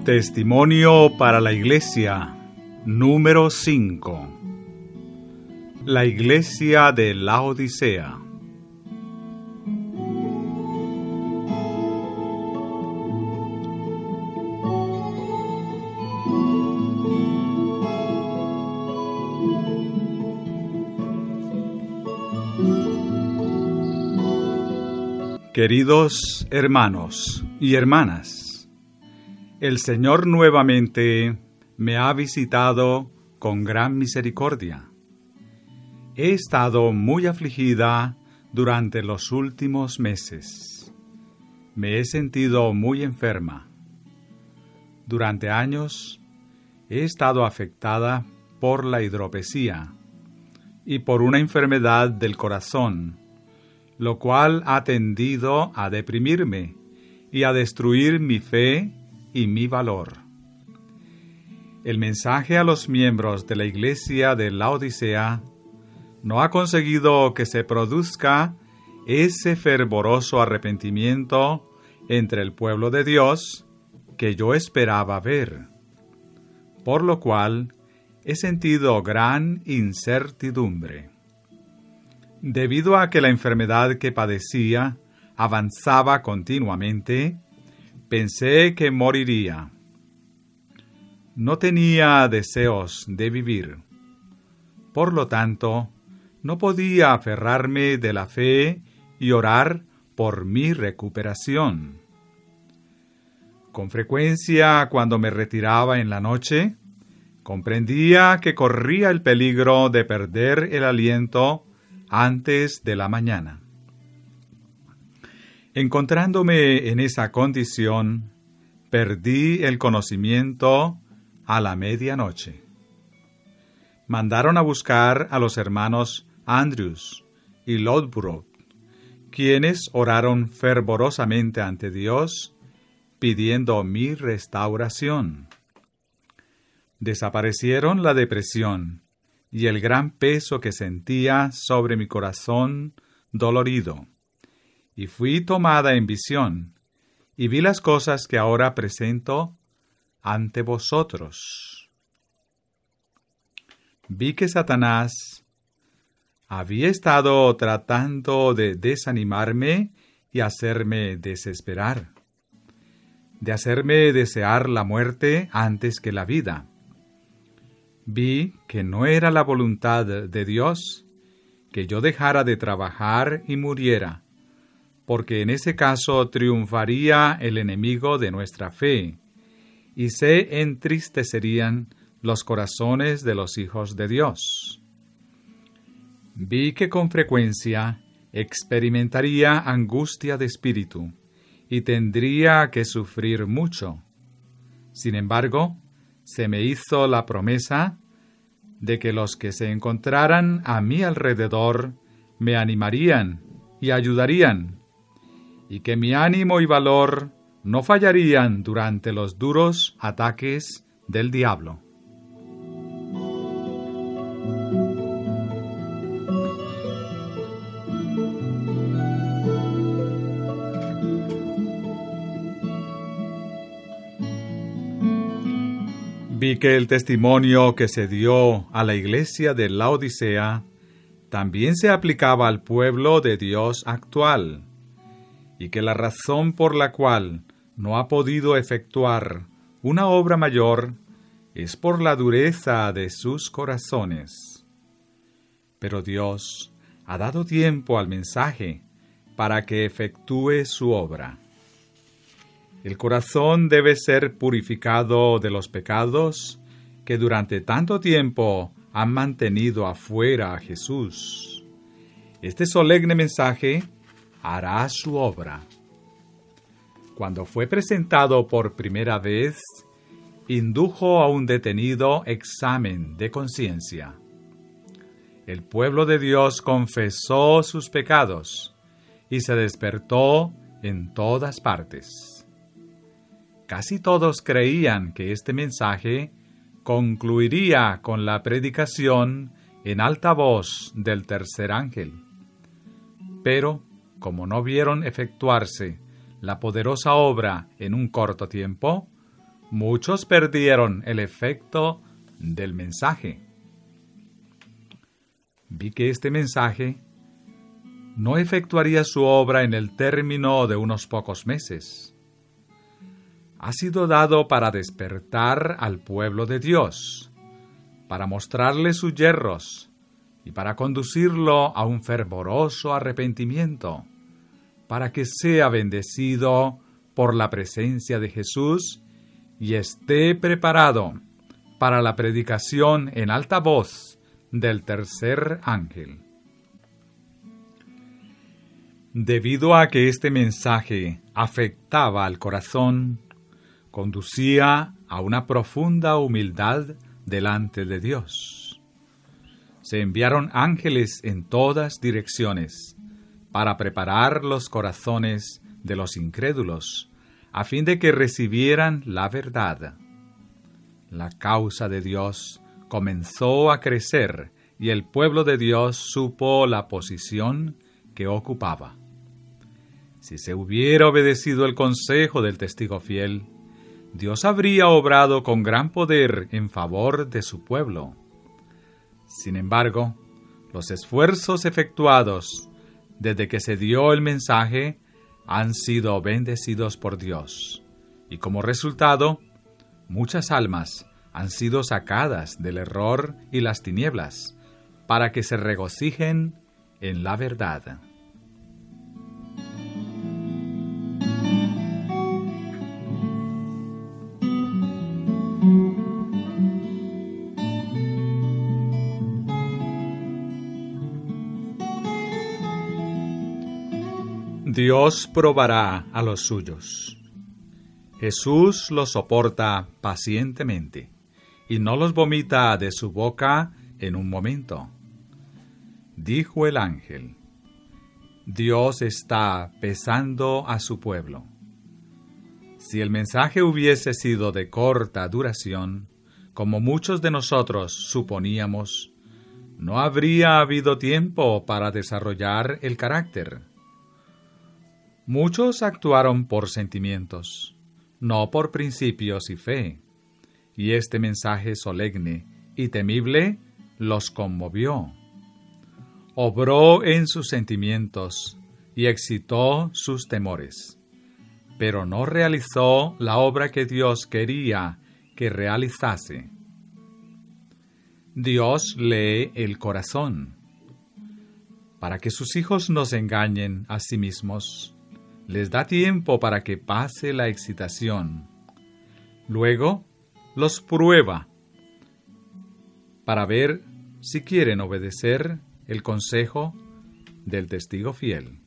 Testimonio para la Iglesia, número 5. La Iglesia de Laodicea. Queridos hermanos y hermanas, el Señor nuevamente me ha visitado con gran misericordia. He estado muy afligida durante los últimos meses. Me he sentido muy enferma. Durante años he estado afectada por la hidropesía y por una enfermedad del corazón, lo cual ha tendido a deprimirme y a destruir mi fe y mi valor. El mensaje a los miembros de la Iglesia de Laodicea no ha conseguido que se produzca ese fervoroso arrepentimiento entre el pueblo de Dios que yo esperaba ver, por lo cual he sentido gran incertidumbre. Debido a que la enfermedad que padecía avanzaba continuamente, pensé que moriría. No tenía deseos de vivir. Por lo tanto, no podía aferrarme de la fe y orar por mi recuperación. Con frecuencia, cuando me retiraba en la noche, comprendía que corría el peligro de perder el aliento antes de la mañana. Encontrándome en esa condición, perdí el conocimiento a la medianoche. Mandaron a buscar a los hermanos Andrews y Lodbrok, quienes oraron fervorosamente ante Dios, pidiendo mi restauración. Desaparecieron la depresión y el gran peso que sentía sobre mi corazón dolorido. Y fui tomada en visión, y vi las cosas que ahora presento ante vosotros. Vi que Satanás había estado tratando de desanimarme y hacerme desesperar, de hacerme desear la muerte antes que la vida. Vi que no era la voluntad de Dios que yo dejara de trabajar y muriera, porque en ese caso triunfaría el enemigo de nuestra fe, y se entristecerían los corazones de los hijos de Dios. Vi que con frecuencia experimentaría angustia de espíritu, y tendría que sufrir mucho. Sin embargo, se me hizo la promesa de que los que se encontraran a mi alrededor me animarían y ayudarían, y que mi ánimo y valor no fallarían durante los duros ataques del diablo. Vi que el testimonio que se dio a la Iglesia de Laodicea también se aplicaba al pueblo de Dios actual, y que la razón por la cual no ha podido efectuar una obra mayor es por la dureza de sus corazones. Pero Dios ha dado tiempo al mensaje para que efectúe su obra. El corazón debe ser purificado de los pecados que durante tanto tiempo han mantenido afuera a Jesús. Este solemne mensaje hará su obra. Cuando fue presentado por primera vez, indujo a un detenido examen de conciencia. El pueblo de Dios confesó sus pecados y se despertó en todas partes. Casi todos creían que este mensaje concluiría con la predicación en alta voz del tercer ángel. Pero, como no vieron efectuarse la poderosa obra en un corto tiempo, muchos perdieron el efecto del mensaje. Vi que este mensaje no efectuaría su obra en el término de unos pocos meses. Ha sido dado para despertar al pueblo de Dios, para mostrarle sus yerros y para conducirlo a un fervoroso arrepentimiento, para que sea bendecido por la presencia de Jesús y esté preparado para la predicación en alta voz del tercer ángel. Debido a que este mensaje afectaba al corazón, conducía a una profunda humildad delante de Dios. Se enviaron ángeles en todas direcciones para preparar los corazones de los incrédulos, a fin de que recibieran la verdad. La causa de Dios comenzó a crecer y el pueblo de Dios supo la posición que ocupaba. Si se hubiera obedecido el consejo del testigo fiel, Dios habría obrado con gran poder en favor de su pueblo. Sin embargo, los esfuerzos efectuados desde que se dio el mensaje han sido bendecidos por Dios, y como resultado, muchas almas han sido sacadas del error y las tinieblas, para que se regocijen en la verdad. Dios probará a los suyos. Jesús los soporta pacientemente y no los vomita de su boca en un momento. Dijo el ángel: Dios está pesando a su pueblo. Si el mensaje hubiese sido de corta duración, como muchos de nosotros suponíamos, no habría habido tiempo para desarrollar el carácter. Muchos actuaron por sentimientos, no por principios y fe, y este mensaje solemne y temible los conmovió. Obró en sus sentimientos y excitó sus temores, pero no realizó la obra que Dios quería que realizase. Dios lee el corazón. Para que sus hijos no se engañen a sí mismos, les da tiempo para que pase la excitación. Luego los prueba para ver si quieren obedecer el consejo del testigo fiel.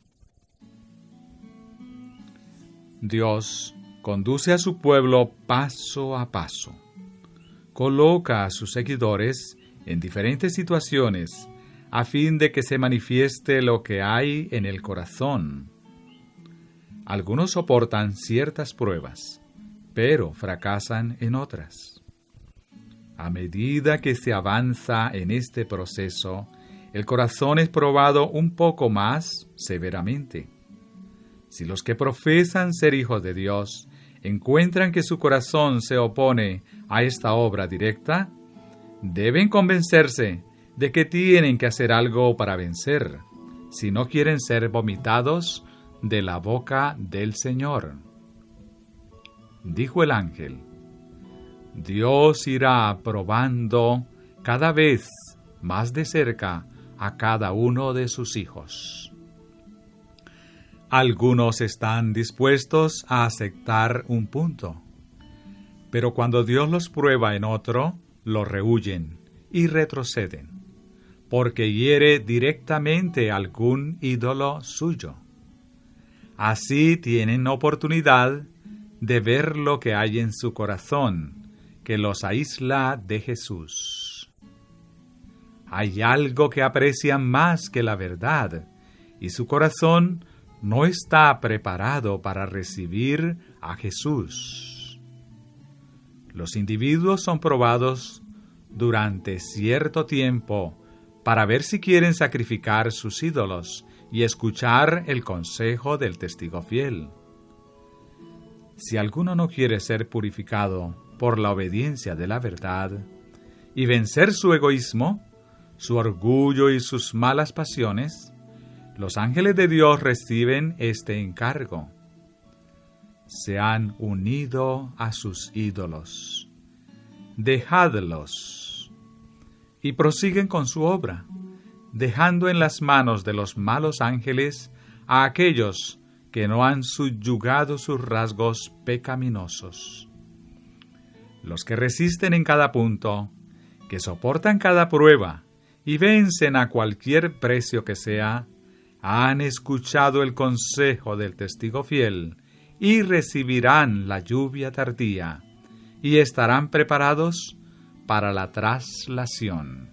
Dios conduce a su pueblo paso a paso. Coloca a sus seguidores en diferentes situaciones a fin de que se manifieste lo que hay en el corazón. Algunos soportan ciertas pruebas, pero fracasan en otras. A medida que se avanza en este proceso, el corazón es probado un poco más severamente. Si los que profesan ser hijos de Dios encuentran que su corazón se opone a esta obra directa, deben convencerse de que tienen que hacer algo para vencer, si no quieren ser vomitados de la boca del Señor. Dijo el ángel: Dios irá probando cada vez más de cerca a cada uno de sus hijos. Algunos están dispuestos a aceptar un punto, pero cuando Dios los prueba en otro, lo rehúyen y retroceden, porque hiere directamente algún ídolo suyo. Así tienen oportunidad de ver lo que hay en su corazón, que los aísla de Jesús. Hay algo que aprecian más que la verdad, y su corazón no está preparado para recibir a Jesús. Los individuos son probados durante cierto tiempo para ver si quieren sacrificar sus ídolos y escuchar el consejo del testigo fiel. Si alguno no quiere ser purificado por la obediencia de la verdad y vencer su egoísmo, su orgullo y sus malas pasiones, los ángeles de Dios reciben este encargo. Se han unido a sus ídolos. Dejadlos. Y prosiguen con su obra, dejando en las manos de los malos ángeles a aquellos que no han subyugado sus rasgos pecaminosos. Los que resisten en cada punto, que soportan cada prueba y vencen a cualquier precio que sea, han escuchado el consejo del testigo fiel y recibirán la lluvia tardía y estarán preparados para la traslación.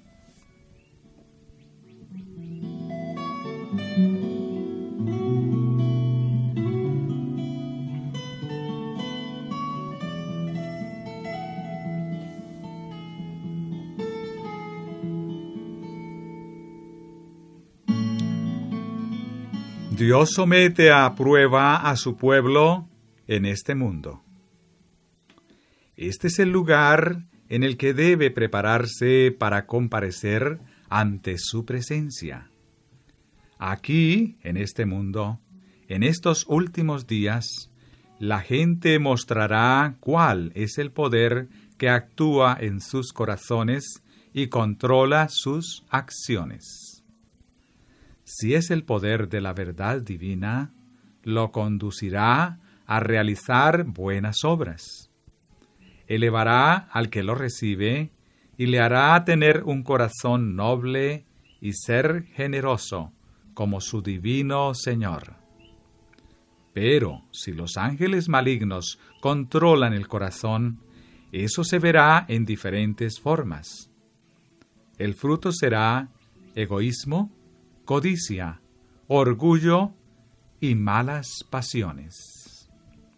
Dios somete a prueba a su pueblo en este mundo. Este es el lugar en el que debe prepararse para comparecer ante su presencia. Aquí, en este mundo, en estos últimos días, la gente mostrará cuál es el poder que actúa en sus corazones y controla sus acciones. Si es el poder de la verdad divina, lo conducirá a realizar buenas obras. Elevará al que lo recibe y le hará tener un corazón noble y ser generoso como su divino Señor. Pero si los ángeles malignos controlan el corazón, eso se verá en diferentes formas. El fruto será egoísmo, codicia, orgullo y malas pasiones.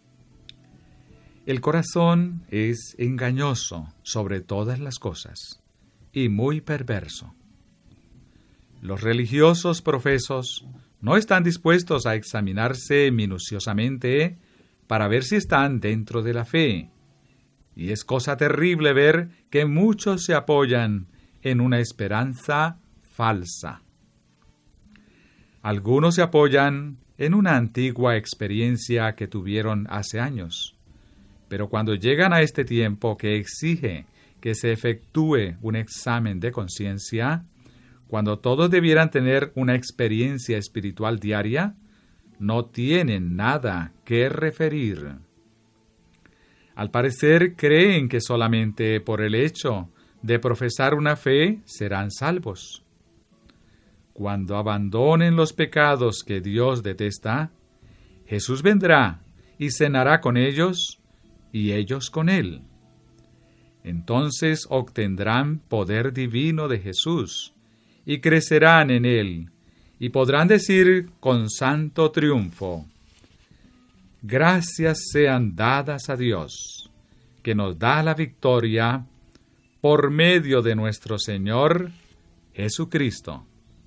El corazón es engañoso sobre todas las cosas y muy perverso. Los religiosos profesos no están dispuestos a examinarse minuciosamente para ver si están dentro de la fe, y es cosa terrible ver que muchos se apoyan en una esperanza falsa. Algunos se apoyan en una antigua experiencia que tuvieron hace años, pero cuando llegan a este tiempo que exige que se efectúe un examen de conciencia, cuando todos debieran tener una experiencia espiritual diaria, no tienen nada que referir. Al parecer creen que solamente por el hecho de profesar una fe serán salvos. Cuando abandonen los pecados que Dios detesta, Jesús vendrá y cenará con ellos y ellos con Él. Entonces obtendrán poder divino de Jesús y crecerán en Él y podrán decir con santo triunfo: gracias sean dadas a Dios, que nos da la victoria por medio de nuestro Señor Jesucristo.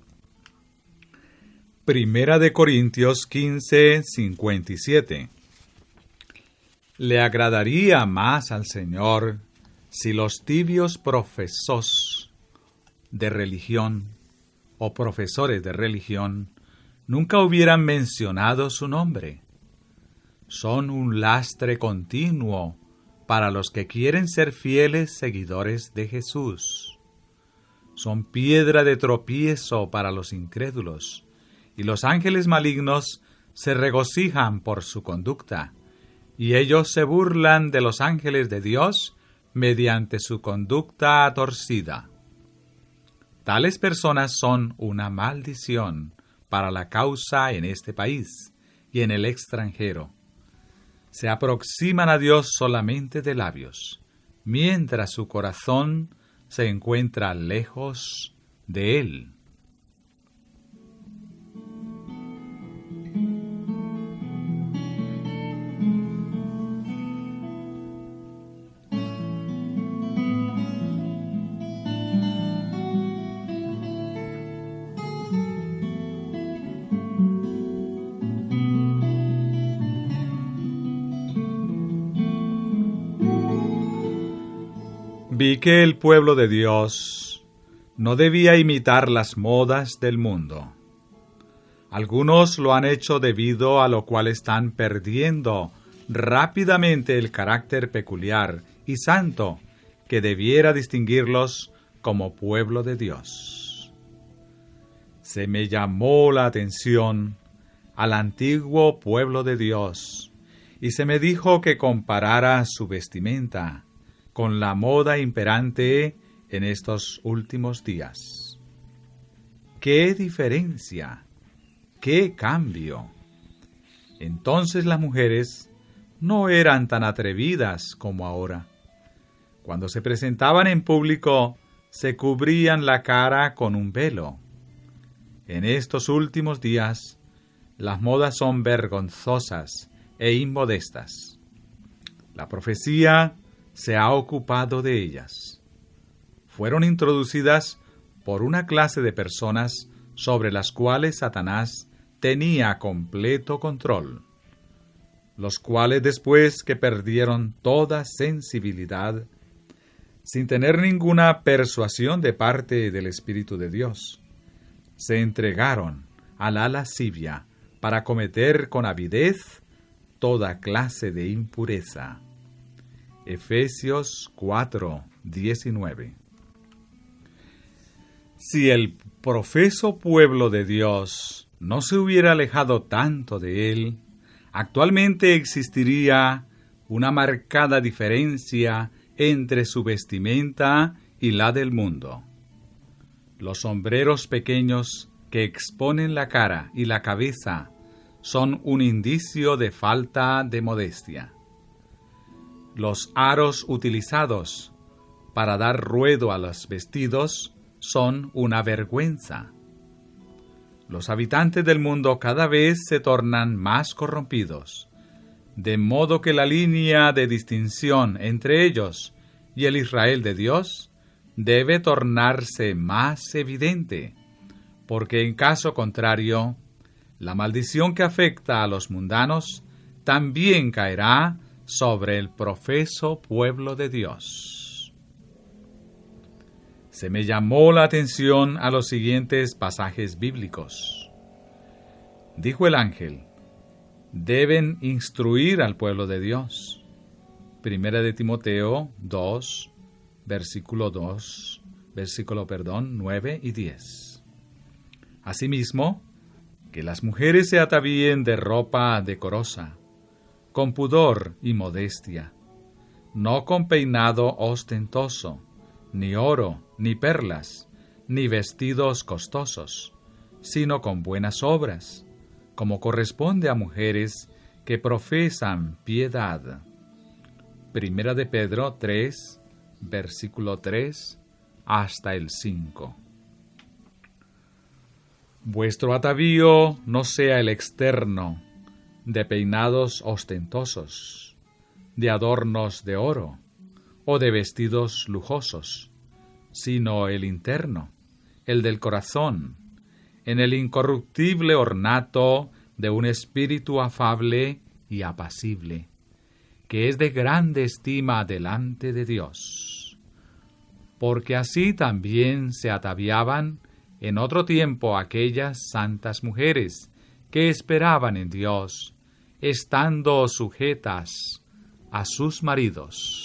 Primera de Corintios 15:57. Le agradaría más al Señor si los tibios profesos de religión o profesores de religión nunca hubieran mencionado su nombre. Son un lastre continuo para los que quieren ser fieles seguidores de Jesús. Son piedra de tropiezo para los incrédulos, y los ángeles malignos se regocijan por su conducta, y ellos se burlan de los ángeles de Dios mediante su conducta torcida. Tales personas son una maldición para la causa en este país y en el extranjero. Se aproximan a Dios solamente de labios, mientras su corazón se encuentra lejos de Él. Vi que el pueblo de Dios no debía imitar las modas del mundo. Algunos lo han hecho debido a lo cual están perdiendo rápidamente el carácter peculiar y santo que debiera distinguirlos como pueblo de Dios. Se me llamó la atención al antiguo pueblo de Dios y se me dijo que comparara su vestimenta con la moda imperante en estos últimos días. ¡Qué diferencia! ¡Qué cambio! Entonces las mujeres no eran tan atrevidas como ahora. Cuando se presentaban en público, se cubrían la cara con un velo. En estos últimos días, las modas son vergonzosas e inmodestas. La profecía se ha ocupado de ellas. Fueron introducidas por una clase de personas sobre las cuales Satanás tenía completo control, los cuales después que perdieron toda sensibilidad, sin tener ninguna persuasión de parte del Espíritu de Dios, se entregaron a la lascivia para cometer con avidez toda clase de impureza. Efesios 4:19. Si el profeso pueblo de Dios no se hubiera alejado tanto de él, actualmente existiría una marcada diferencia entre su vestimenta y la del mundo. Los sombreros pequeños que exponen la cara y la cabeza son un indicio de falta de modestia. Los aros utilizados para dar ruedo a los vestidos son una vergüenza. Los habitantes del mundo cada vez se tornan más corrompidos, de modo que la línea de distinción entre ellos y el Israel de Dios debe tornarse más evidente, porque en caso contrario, la maldición que afecta a los mundanos también caerá sobre el profeso pueblo de Dios. Se me llamó la atención a los siguientes pasajes bíblicos. Dijo el ángel: deben instruir al pueblo de Dios. Primera de Timoteo 2, versículo 9 y 10. Asimismo, que las mujeres se atavíen de ropa decorosa, con pudor y modestia, no con peinado ostentoso, ni oro, ni perlas, ni vestidos costosos, sino con buenas obras, como corresponde a mujeres que profesan piedad. Primera de Pedro 3, versículo 3 hasta el 5. Vuestro atavío no sea el externo, de peinados ostentosos, de adornos de oro, o de vestidos lujosos, sino el interno, el del corazón, en el incorruptible ornato de un espíritu afable y apacible, que es de grande estima delante de Dios. Porque así también se ataviaban en otro tiempo aquellas santas mujeres que esperaban en Dios, estando sujetas a sus maridos.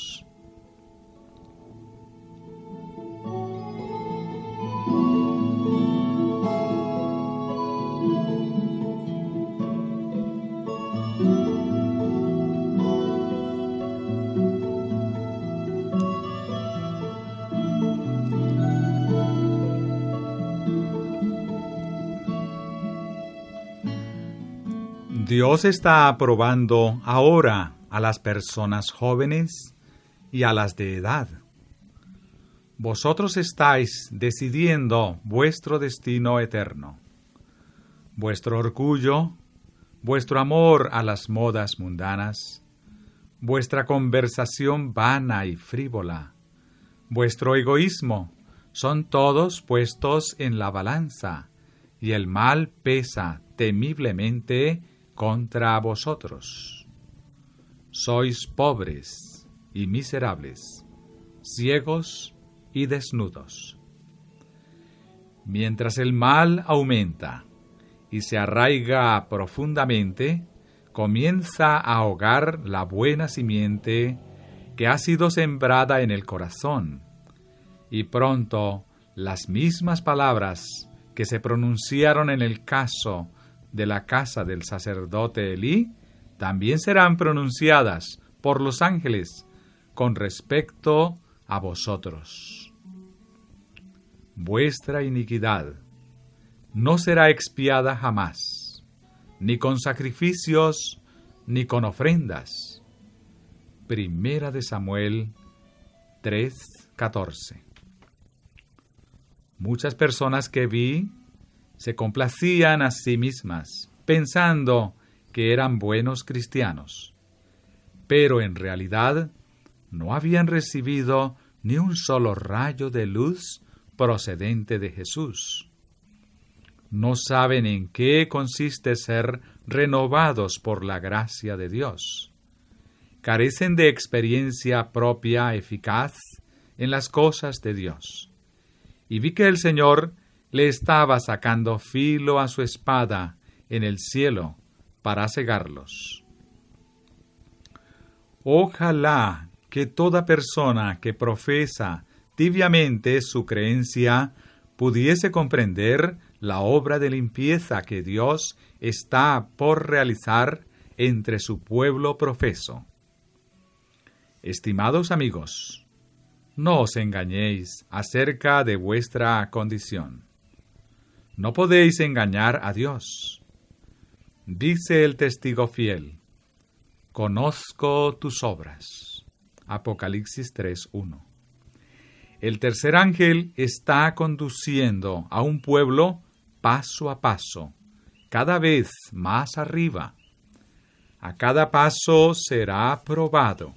Dios está aprobando ahora a las personas jóvenes y a las de edad. Vosotros estáis decidiendo vuestro destino eterno. Vuestro orgullo, vuestro amor a las modas mundanas, vuestra conversación vana y frívola, vuestro egoísmo, son todos puestos en la balanza, y el mal pesa temiblemente contra vosotros. Sois pobres y miserables, ciegos y desnudos. Mientras el mal aumenta y se arraiga profundamente, comienza a ahogar la buena simiente que ha sido sembrada en el corazón, y pronto las mismas palabras que se pronunciaron en el caso de la casa del sacerdote Elí también serán pronunciadas por los ángeles con respecto a vosotros. Vuestra iniquidad no será expiada jamás, ni con sacrificios, ni con ofrendas. Primera de Samuel 3:14. Muchas personas que vi se complacían a sí mismas, pensando que eran buenos cristianos, pero en realidad no habían recibido ni un solo rayo de luz procedente de Jesús. No saben en qué consiste ser renovados por la gracia de Dios. Carecen de experiencia propia eficaz en las cosas de Dios. Y vi que el Señor le estaba sacando filo a su espada en el cielo para cegarlos. Ojalá que toda persona que profesa tibiamente su creencia pudiese comprender la obra de limpieza que Dios está por realizar entre su pueblo profeso. Estimados amigos, no os engañéis acerca de vuestra condición. No podéis engañar a Dios. Dice el testigo fiel: conozco tus obras. Apocalipsis 3:1. El tercer ángel está conduciendo a un pueblo paso a paso, cada vez más arriba. A cada paso será probado.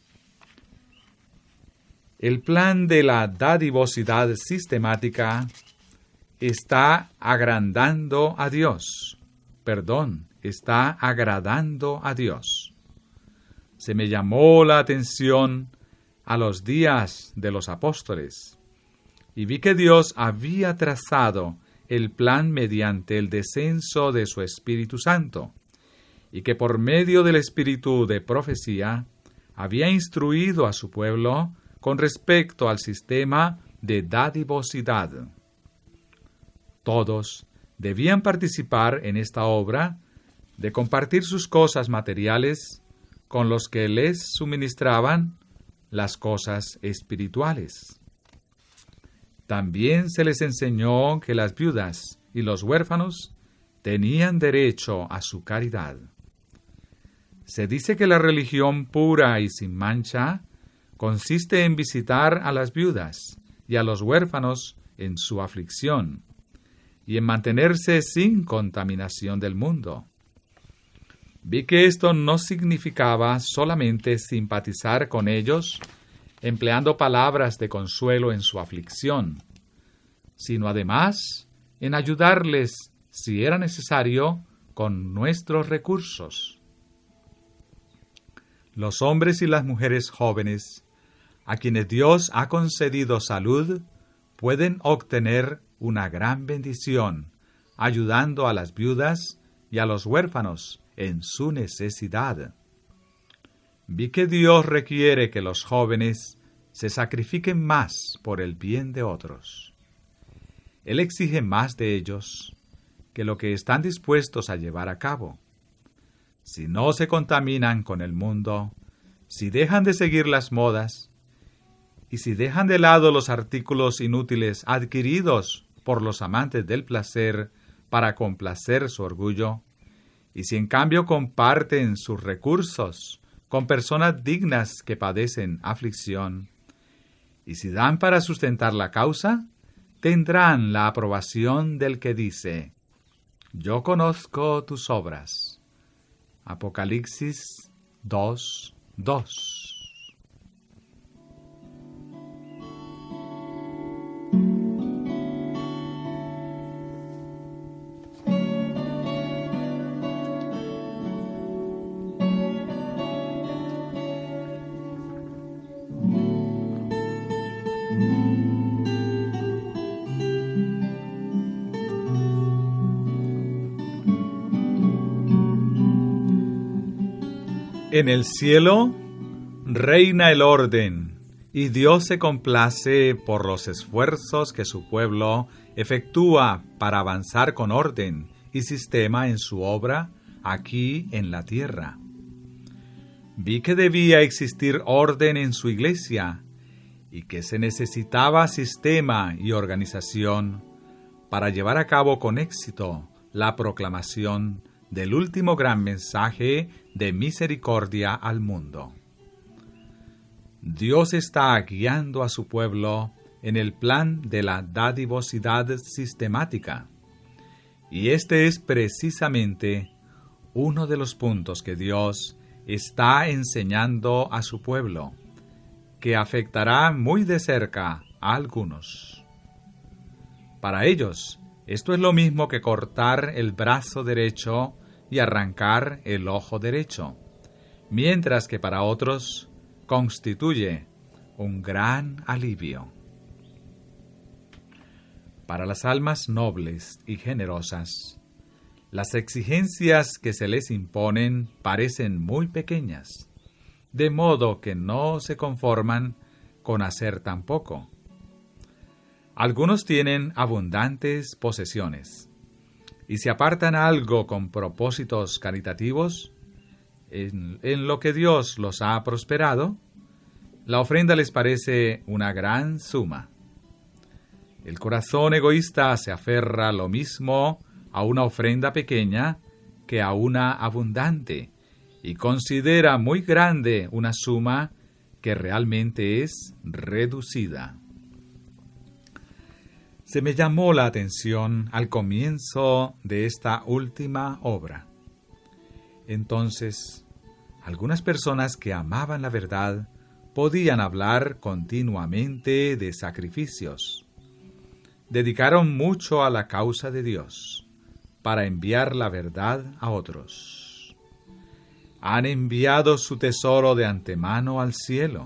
El plan de la dadivosidad sistemática está agradando a Dios. Está agradando a Dios. Se me llamó la atención a los días de los apóstoles, y vi que Dios había trazado el plan mediante el descenso de su Espíritu Santo, y que por medio del espíritu de profecía había instruido a su pueblo con respecto al sistema de dadivosidad. Todos debían participar en esta obra de compartir sus cosas materiales con los que les suministraban las cosas espirituales. También se les enseñó que las viudas y los huérfanos tenían derecho a su caridad. Se dice que la religión pura y sin mancha consiste en visitar a las viudas y a los huérfanos en su aflicción, y en mantenerse sin contaminación del mundo. Vi que esto no significaba solamente simpatizar con ellos, empleando palabras de consuelo en su aflicción, sino además en ayudarles, si era necesario, con nuestros recursos. Los hombres y las mujeres jóvenes, a quienes Dios ha concedido salud, pueden obtener una gran bendición, ayudando a las viudas y a los huérfanos en su necesidad. Vi que Dios requiere que los jóvenes se sacrifiquen más por el bien de otros. Él exige más de ellos que lo que están dispuestos a llevar a cabo. Si no se contaminan con el mundo, si dejan de seguir las modas, y si dejan de lado los artículos inútiles adquiridos por los amantes del placer para complacer su orgullo, y si en cambio comparten sus recursos con personas dignas que padecen aflicción, y si dan para sustentar la causa, tendrán la aprobación del que dice: yo conozco tus obras. Apocalipsis 2:2. En el cielo reina el orden, y Dios se complace por los esfuerzos que su pueblo efectúa para avanzar con orden y sistema en su obra aquí en la tierra. Vi que debía existir orden en su iglesia y que se necesitaba sistema y organización para llevar a cabo con éxito la proclamación del último gran mensaje de misericordia al mundo. Dios está guiando a su pueblo en el plan de la dadivosidad sistemática, y este es precisamente uno de los puntos que Dios está enseñando a su pueblo, que afectará muy de cerca a algunos. Para ellos, esto es lo mismo que cortar el brazo derecho y arrancar el ojo derecho, mientras que para otros constituye un gran alivio. Para las almas nobles y generosas, las exigencias que se les imponen parecen muy pequeñas, de modo que no se conforman con hacer tan poco. Algunos tienen abundantes posesiones, y se apartan algo con propósitos caritativos, en lo que Dios los ha prosperado, la ofrenda les parece una gran suma. El corazón egoísta se aferra lo mismo a una ofrenda pequeña que a una abundante, y considera muy grande una suma que realmente es reducida. Se me llamó la atención al comienzo de esta última obra. Entonces, algunas personas que amaban la verdad podían hablar continuamente de sacrificios. Dedicaron mucho a la causa de Dios, para enviar la verdad a otros. Han enviado su tesoro de antemano al cielo.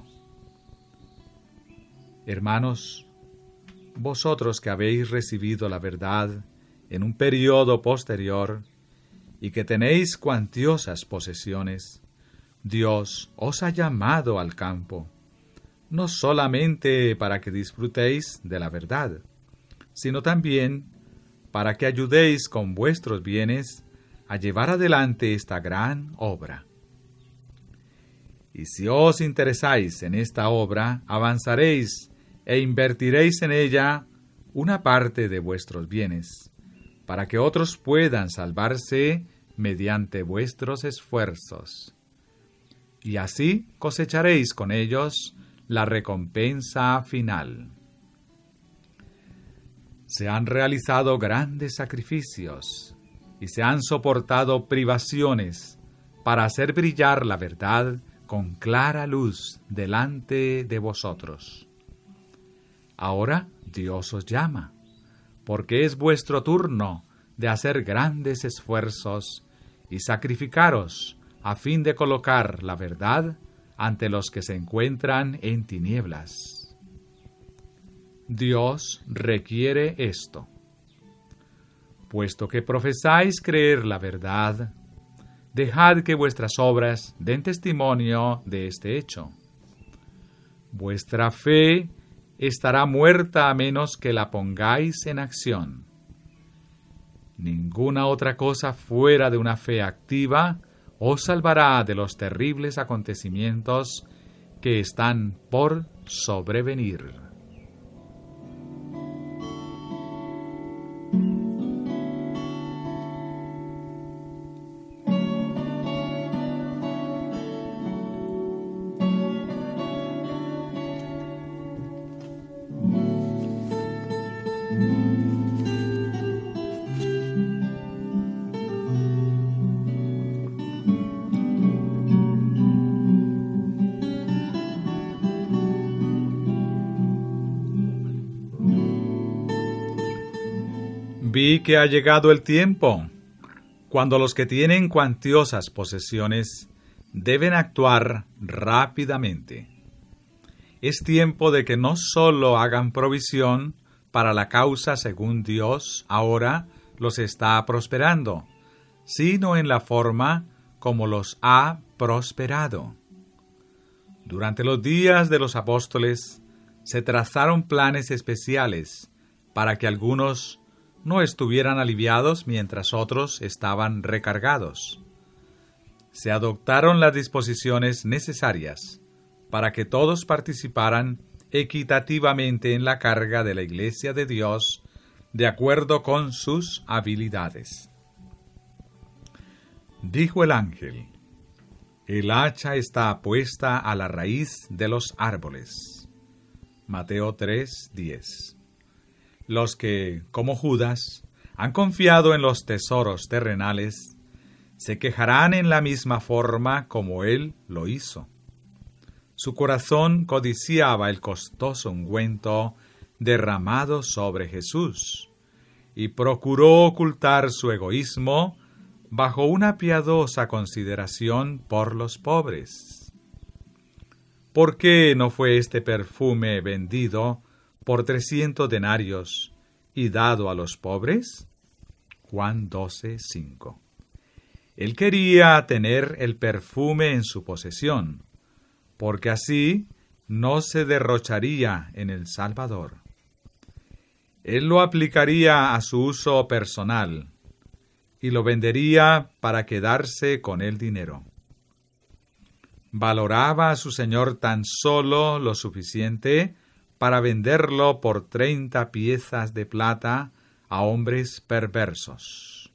Hermanos, vosotros que habéis recibido la verdad en un periodo posterior y que tenéis cuantiosas posesiones, Dios os ha llamado al campo, no solamente para que disfrutéis de la verdad, sino también para que ayudéis con vuestros bienes a llevar adelante esta gran obra. Y si os interesáis en esta obra, avanzaréis e invertiréis en ella una parte de vuestros bienes, para que otros puedan salvarse mediante vuestros esfuerzos. Y así cosecharéis con ellos la recompensa final. Se han realizado grandes sacrificios y se han soportado privaciones para hacer brillar la verdad con clara luz delante de vosotros. Ahora Dios os llama, porque es vuestro turno de hacer grandes esfuerzos y sacrificaros a fin de colocar la verdad ante los que se encuentran en tinieblas. Dios requiere esto. Puesto que profesáis creer la verdad, dejad que vuestras obras den testimonio de este hecho. Vuestra fe estará muerta a menos que la pongáis en acción. Ninguna otra cosa fuera de una fe activa os salvará de los terribles acontecimientos que están por sobrevenir. Vi que ha llegado el tiempo, cuando los que tienen cuantiosas posesiones deben actuar rápidamente. Es tiempo de que no solo hagan provisión para la causa según Dios ahora los está prosperando, sino en la forma como los ha prosperado. Durante los días de los apóstoles se trazaron planes especiales para que algunos no estuvieran aliviados mientras otros estaban recargados. Se adoptaron las disposiciones necesarias para que todos participaran equitativamente en la carga de la Iglesia de Dios de acuerdo con sus habilidades. Dijo el ángel: el hacha está puesta a la raíz de los árboles. Mateo 3:10. Los que, como Judas, han confiado en los tesoros terrenales, se quejarán en la misma forma como él lo hizo. Su corazón codiciaba el costoso ungüento derramado sobre Jesús y procuró ocultar su egoísmo bajo una piadosa consideración por los pobres. ¿Por qué no fue este perfume vendido por 300 denarios y dado a los pobres? Juan 12:5. Él quería tener el perfume en su posesión, porque así no se derrocharía en el Salvador. Él lo aplicaría a su uso personal y lo vendería para quedarse con el dinero. Valoraba a su Señor tan solo lo suficiente para venderlo por 30 piezas de plata a hombres perversos.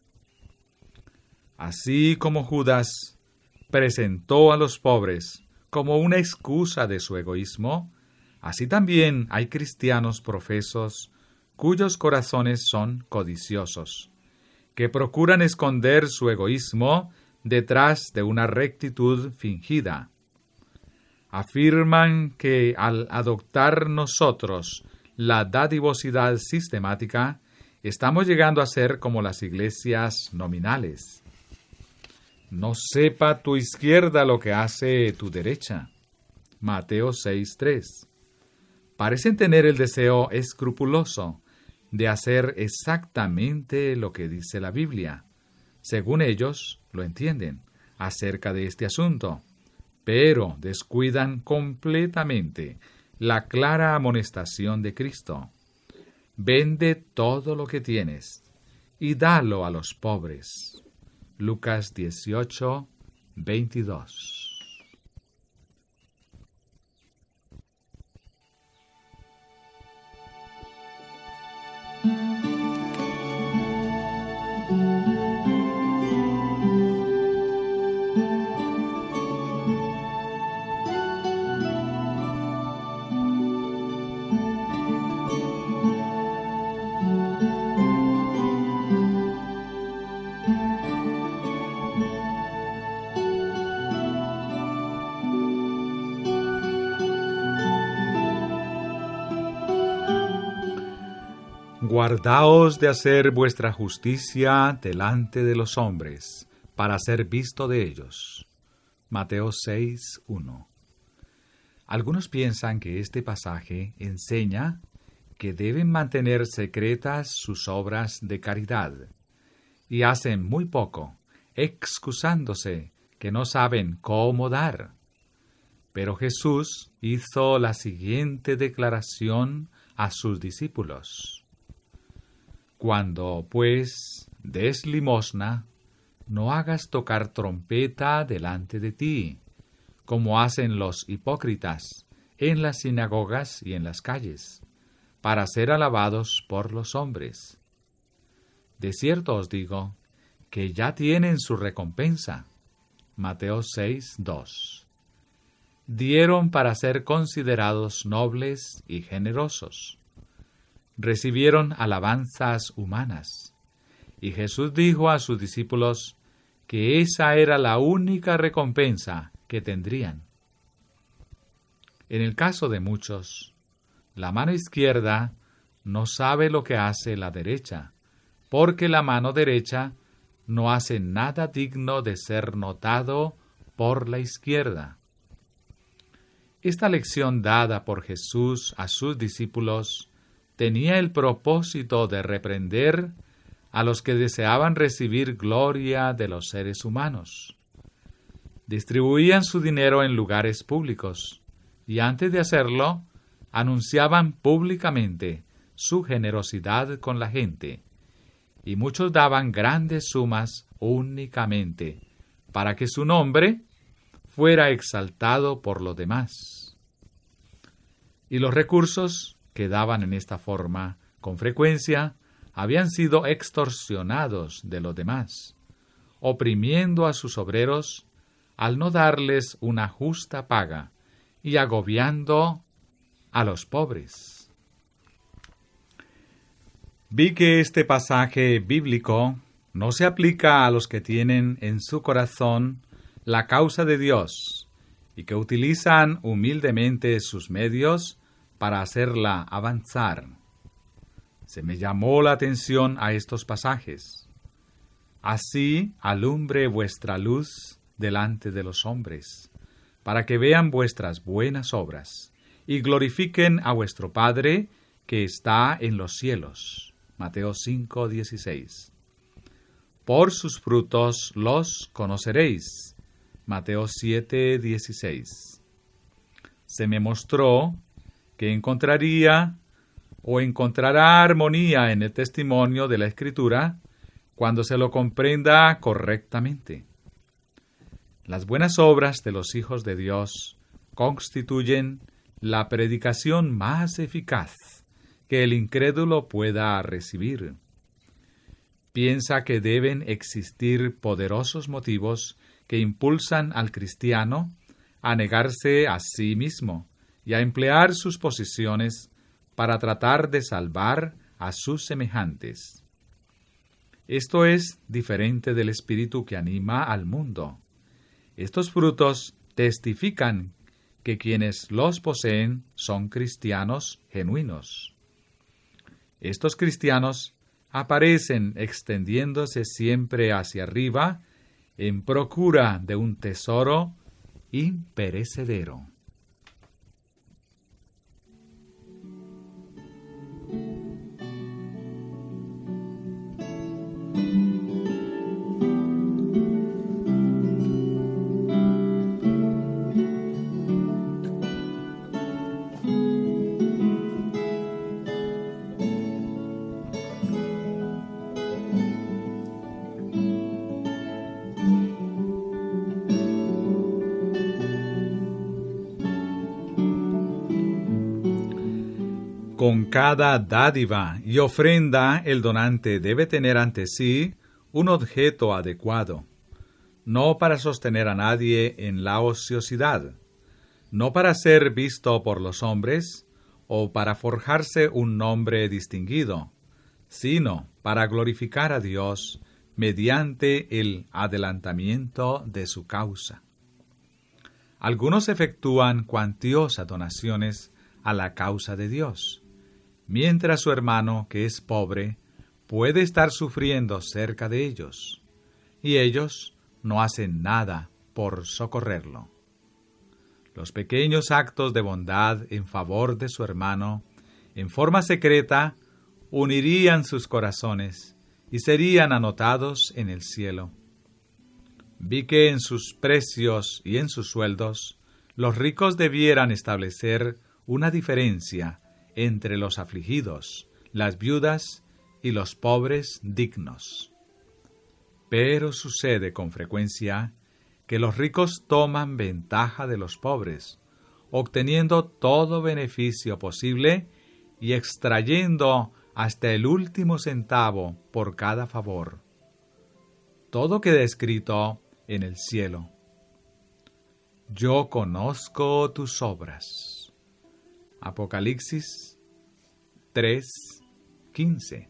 Así como Judas presentó a los pobres como una excusa de su egoísmo, así también hay cristianos profesos cuyos corazones son codiciosos, que procuran esconder su egoísmo detrás de una rectitud fingida. Afirman que al adoptar nosotros la dadivosidad sistemática, estamos llegando a ser como las iglesias nominales. No sepa tu izquierda lo que hace tu derecha. Mateo 6:3. Parecen tener el deseo escrupuloso de hacer exactamente lo que dice la Biblia, según ellos lo entienden, acerca de este asunto, pero descuidan completamente la clara amonestación de Cristo. Vende todo lo que tienes y dalo a los pobres. Lucas 18:22. Guardaos de hacer vuestra justicia delante de los hombres, para ser visto de ellos. Mateo 6:1. Algunos piensan que este pasaje enseña que deben mantener secretas sus obras de caridad, y hacen muy poco, excusándose que no saben cómo dar. Pero Jesús hizo la siguiente declaración a sus discípulos: cuando, pues, des limosna, no hagas tocar trompeta delante de ti, como hacen los hipócritas en las sinagogas y en las calles, para ser alabados por los hombres. De cierto os digo, que ya tienen su recompensa. Mateo 6:2. Dieron para ser considerados nobles y generosos. Recibieron alabanzas humanas, y Jesús dijo a sus discípulos que esa era la única recompensa que tendrían. En el caso de muchos, la mano izquierda no sabe lo que hace la derecha, porque la mano derecha no hace nada digno de ser notado por la izquierda. Esta lección dada por Jesús a sus discípulos tenía el propósito de reprender a los que deseaban recibir gloria de los seres humanos. Distribuían su dinero en lugares públicos y antes de hacerlo, anunciaban públicamente su generosidad con la gente, y muchos daban grandes sumas únicamente para que su nombre fuera exaltado por los demás. Y los recursos que daban en esta forma, con frecuencia, habían sido extorsionados de los demás, oprimiendo a sus obreros al no darles una justa paga y agobiando a los pobres. Vi que este pasaje bíblico no se aplica a los que tienen en su corazón la causa de Dios y que utilizan humildemente sus medios para hacerla avanzar. Se me llamó la atención a estos pasajes. Así alumbre vuestra luz delante de los hombres, para que vean vuestras buenas obras y glorifiquen a vuestro Padre que está en los cielos. Mateo 5:16. Por sus frutos los conoceréis. Mateo 7:16. Se me mostró que encontrará armonía en el testimonio de la Escritura cuando se lo comprenda correctamente. Las buenas obras de los hijos de Dios constituyen la predicación más eficaz que el incrédulo pueda recibir. Piensa que deben existir poderosos motivos que impulsan al cristiano a negarse a sí mismo y a emplear sus posiciones para tratar de salvar a sus semejantes. Esto es diferente del espíritu que anima al mundo. Estos frutos testifican que quienes los poseen son cristianos genuinos. Estos cristianos aparecen extendiéndose siempre hacia arriba en procura de un tesoro imperecedero. Con cada dádiva y ofrenda el donante debe tener ante sí un objeto adecuado, no para sostener a nadie en la ociosidad, no para ser visto por los hombres o para forjarse un nombre distinguido, sino para glorificar a Dios mediante el adelantamiento de su causa. Algunos efectúan cuantiosas donaciones a la causa de Dios, mientras su hermano, que es pobre, puede estar sufriendo cerca de ellos, y ellos no hacen nada por socorrerlo. Los pequeños actos de bondad en favor de su hermano, en forma secreta, unirían sus corazones y serían anotados en el cielo. Vi que en sus precios y en sus sueldos, los ricos debieran establecer una diferencia entre los afligidos, las viudas y los pobres dignos. Pero sucede con frecuencia que los ricos toman ventaja de los pobres, obteniendo todo beneficio posible y extrayendo hasta el último centavo por cada favor. Todo queda escrito en el cielo. Yo conozco tus obras. Apocalipsis 3:15.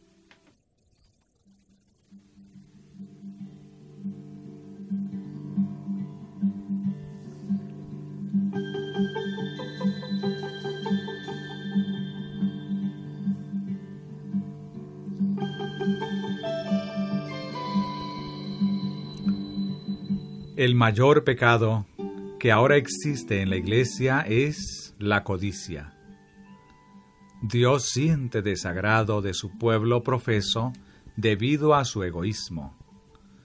El mayor pecado que ahora existe en la Iglesia es la codicia. Dios siente desagrado de su pueblo profeso debido a su egoísmo.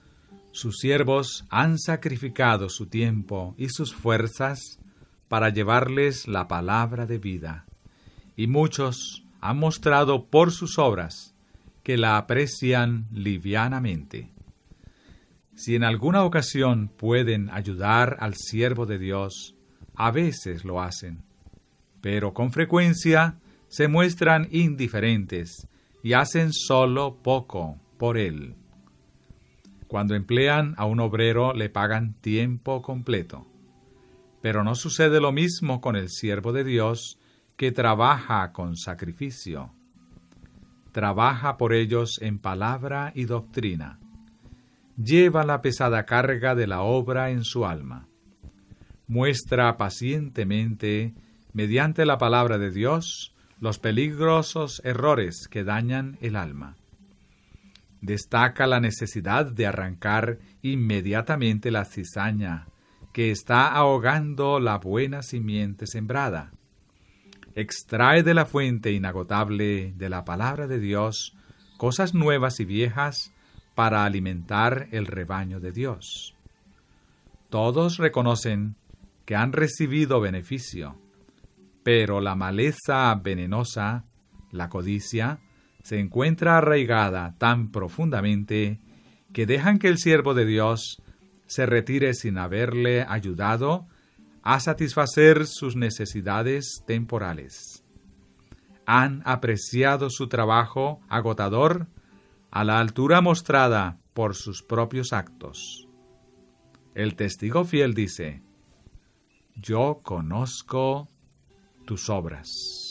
Sus siervos han sacrificado su tiempo y sus fuerzas para llevarles la palabra de vida, y muchos han mostrado por sus obras que la aprecian livianamente. Si en alguna ocasión pueden ayudar al siervo de Dios, a veces lo hacen, pero con frecuencia se muestran indiferentes y hacen solo poco por él. Cuando emplean a un obrero le pagan tiempo completo, pero no sucede lo mismo con el siervo de Dios que trabaja con sacrificio. Trabaja por ellos en palabra y doctrina. Lleva la pesada carga de la obra en su alma. Muestra pacientemente, mediante la palabra de Dios, los peligrosos errores que dañan el alma. Destaca la necesidad de arrancar inmediatamente la cizaña que está ahogando la buena simiente sembrada. Extrae de la fuente inagotable de la palabra de Dios cosas nuevas y viejas para alimentar el rebaño de Dios. Todos reconocen que han recibido beneficio, pero la maleza venenosa, la codicia, se encuentra arraigada tan profundamente que dejan que el siervo de Dios se retire sin haberle ayudado a satisfacer sus necesidades temporales. Han apreciado su trabajo agotador a la altura mostrada por sus propios actos. El testigo fiel dice: yo conozco tus obras.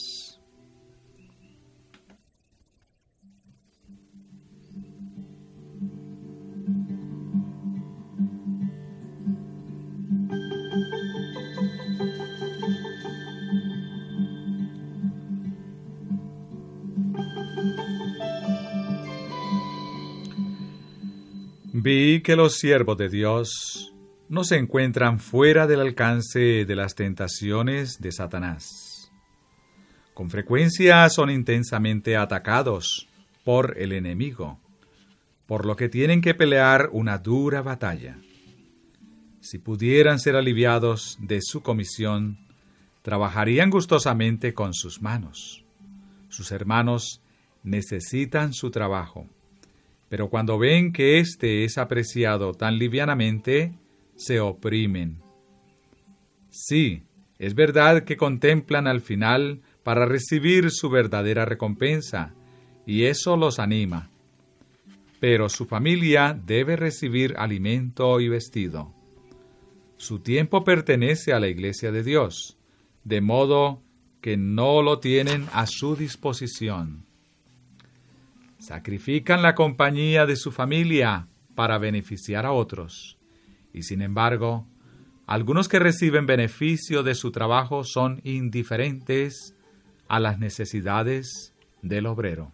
Vi que los siervos de Dios no se encuentran fuera del alcance de las tentaciones de Satanás. Con frecuencia son intensamente atacados por el enemigo, por lo que tienen que pelear una dura batalla. Si pudieran ser aliviados de su comisión, trabajarían gustosamente con sus manos. Sus hermanos necesitan su trabajo, pero cuando ven que éste es apreciado tan livianamente, se oprimen. Sí, es verdad que contemplan al final para recibir su verdadera recompensa, y eso los anima. Pero su familia debe recibir alimento y vestido. Su tiempo pertenece a la Iglesia de Dios, de modo que no lo tienen a su disposición. Sacrifican la compañía de su familia para beneficiar a otros, y sin embargo, algunos que reciben beneficio de su trabajo son indiferentes a las necesidades del obrero.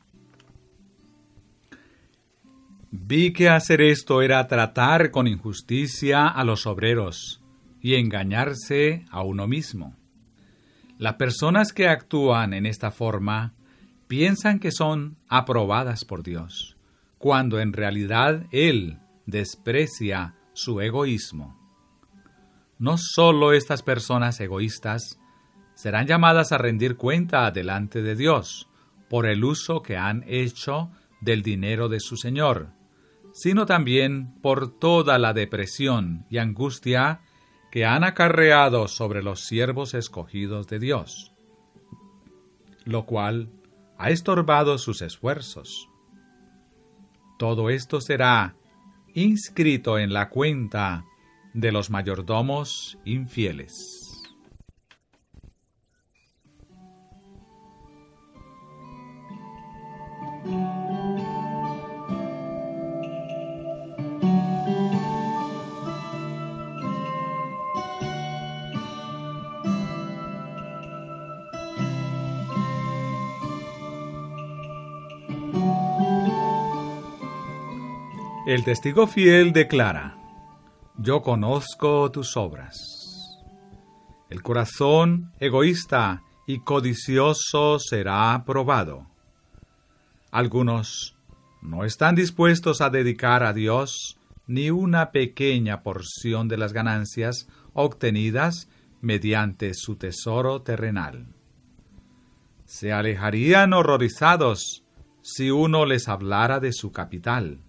Vi que hacer esto era tratar con injusticia a los obreros y engañarse a uno mismo. Las personas que actúan en esta forma piensan que son aprobadas por Dios, cuando en realidad Él desprecia su egoísmo. No solo estas personas egoístas serán llamadas a rendir cuenta delante de Dios por el uso que han hecho del dinero de su Señor, sino también por toda la depresión y angustia que han acarreado sobre los siervos escogidos de Dios, lo cual ha estorbado sus esfuerzos. Todo esto será inscrito en la cuenta de los mayordomos infieles. El testigo fiel declara: yo conozco tus obras. El corazón egoísta y codicioso será probado. Algunos no están dispuestos a dedicar a Dios ni una pequeña porción de las ganancias obtenidas mediante su tesoro terrenal. Se alejarían horrorizados si uno les hablara de su capital.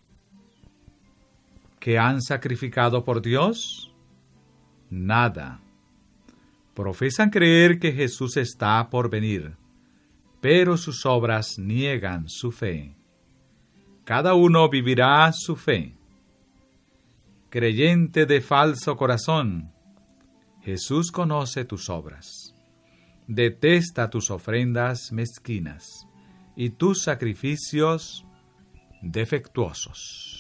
¿Qué han sacrificado por Dios? Nada. Profesan creer que Jesús está por venir, pero sus obras niegan su fe. Cada uno vivirá su fe. Creyente de falso corazón, Jesús conoce tus obras. Detesta tus ofrendas mezquinas y tus sacrificios defectuosos.